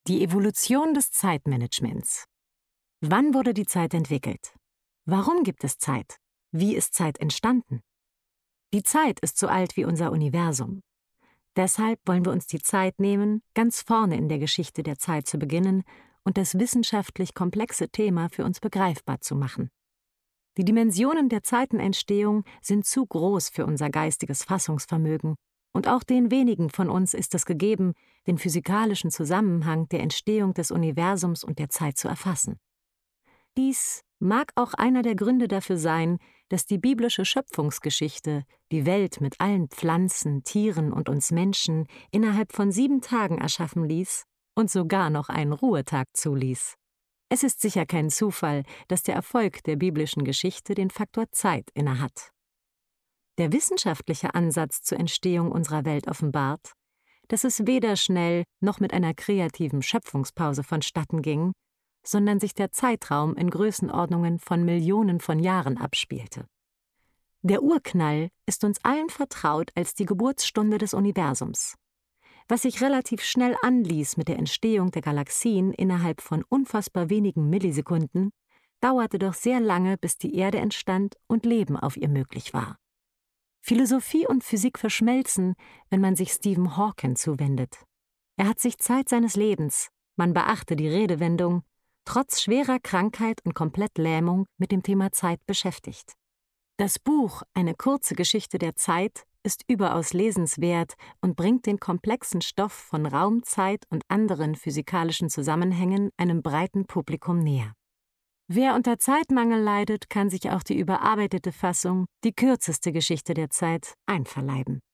Die Evolution des Zeitmanagements. Wann wurde die Zeit entwickelt? Warum gibt es Zeit? Wie ist Zeit entstanden? Die Zeit ist so alt wie unser Universum. Deshalb wollen wir uns die Zeit nehmen, ganz vorne in der Geschichte der Zeit zu beginnen und das wissenschaftlich komplexe Thema für uns begreifbar zu machen. Die Dimensionen der Zeitenentstehung sind zu groß für unser geistiges Fassungsvermögen, und auch den wenigen von uns ist es gegeben, den physikalischen Zusammenhang der Entstehung des Universums und der Zeit zu erfassen. Dies mag auch einer der Gründe dafür sein, dass die biblische Schöpfungsgeschichte die Welt mit allen Pflanzen, Tieren und uns Menschen innerhalb von 7 Tagen erschaffen ließ und sogar noch einen Ruhetag zuließ. Es ist sicher kein Zufall, dass der Erfolg der biblischen Geschichte den Faktor Zeit innehat. Der wissenschaftliche Ansatz zur Entstehung unserer Welt offenbart, dass es weder schnell noch mit einer kreativen Schöpfungspause vonstatten ging, sondern sich der Zeitraum in Größenordnungen von Millionen von Jahren abspielte. Der Urknall ist uns allen vertraut als die Geburtsstunde des Universums. Was sich relativ schnell anließ mit der Entstehung der Galaxien innerhalb von unfassbar wenigen Millisekunden, dauerte doch sehr lange, bis die Erde entstand und Leben auf ihr möglich war. Philosophie und Physik verschmelzen, wenn man sich Stephen Hawking zuwendet. Er hat sich Zeit seines Lebens, man beachte die Redewendung, trotz schwerer Krankheit und Komplettlähmung mit dem Thema Zeit beschäftigt. Das Buch »Eine kurze Geschichte der Zeit« ist überaus lesenswert und bringt den komplexen Stoff von Raum, Zeit und anderen physikalischen Zusammenhängen einem breiten Publikum näher. Wer unter Zeitmangel leidet, kann sich auch die überarbeitete Fassung »Die kürzeste Geschichte der Zeit« einverleiben.